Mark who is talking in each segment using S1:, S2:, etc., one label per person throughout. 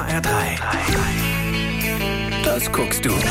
S1: HR3. Das guckst du.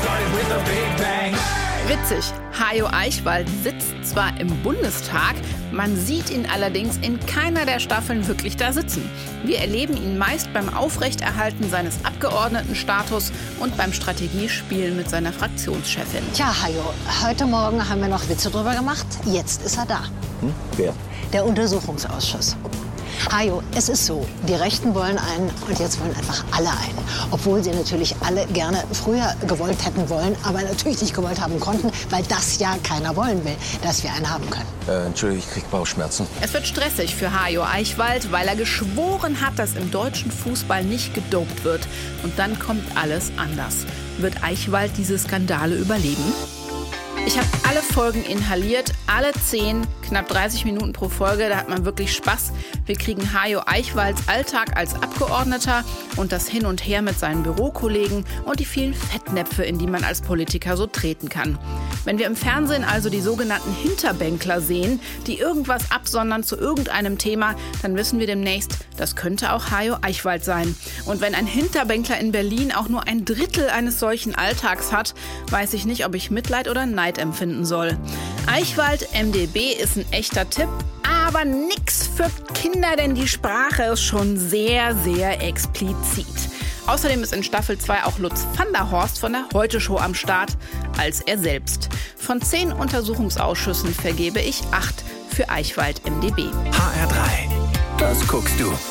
S2: Witzig, Hajo Eichwald sitzt zwar im Bundestag, man sieht ihn allerdings in keiner der Staffeln wirklich da sitzen. Wir erleben ihn meist beim Aufrechterhalten seines Abgeordnetenstatus und beim Strategiespielen mit seiner Fraktionschefin.
S3: Tja, Hajo, heute Morgen haben wir noch Witze drüber gemacht. Jetzt ist er da.
S4: Wer?
S3: Der Untersuchungsausschuss. Hajo, es ist so, die Rechten wollen einen und jetzt wollen einfach alle einen. Obwohl sie natürlich alle gerne früher gewollt hätten wollen, aber natürlich nicht gewollt haben konnten, weil das ja keiner wollen will, dass wir einen haben können.
S4: Entschuldigung, ich krieg Bauchschmerzen.
S2: Es wird stressig für Hajo Eichwald, weil er geschworen hat, dass im deutschen Fußball nicht gedopt wird. Und dann kommt alles anders. Wird Eichwald diese Skandale überleben? Ich habe alle Folgen inhaliert, alle 10, knapp 30 Minuten pro Folge, da hat man wirklich Spaß. Wir kriegen Hajo Eichwalds Alltag als Abgeordneter und das Hin und Her mit seinen Bürokollegen und die vielen Fettnäpfe, in die man als Politiker so treten kann. Wenn wir im Fernsehen also die sogenannten Hinterbänkler sehen, die irgendwas absondern zu irgendeinem Thema, dann wissen wir demnächst, das könnte auch Hajo Eichwald sein. Und wenn ein Hinterbänkler in Berlin auch nur ein Drittel eines solchen Alltags hat, weiß ich nicht, ob ich Mitleid oder Neid empfinden soll. Eichwald MdB ist ein echter Tipp, aber nix für Kinder, denn die Sprache ist schon sehr, sehr explizit. Außerdem ist in Staffel 2 auch Lutz van der Horst von der Heute-Show am Start, als er selbst. Von 10 Untersuchungsausschüssen vergebe ich 8 für Eichwald MdB.
S1: HR3. Das guckst du.